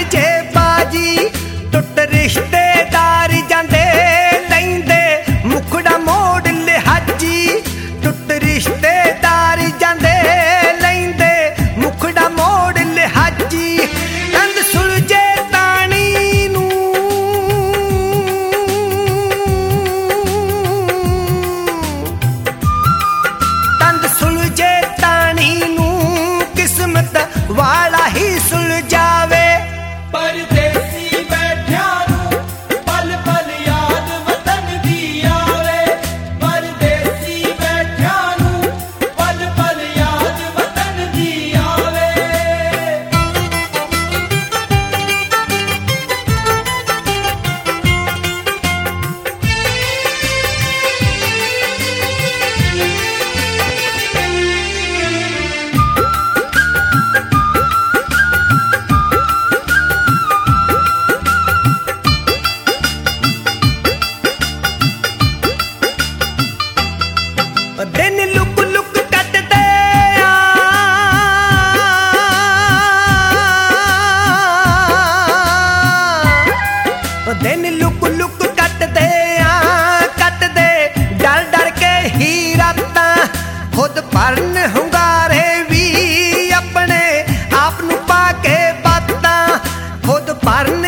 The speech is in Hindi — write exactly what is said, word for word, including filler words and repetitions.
जे बाजी टुट रिश्तेदार जांदे लैंदे मुखड़ा मोड़ लिहाजी टुट रिश्तेदार जांदे लैंदे मुखड़ा मोड़ लिहाजी कंद सुलझे ताणी नूं कंद सुलझे ताणी नूं किस्मत वाला ही सुलझावे परदेसी बैठ्या नूं पल पल याद वतन दी आवे परदेसी बैठ्या नूं पल पल याद वतन दी आवे दिन लुक लुक कटदे आ दिन लुक लुक कटदे आ कटदे डर डर के ही रातां खुद भरन हुंगारे भी अपने आप नूं पा के बातां खुद भरन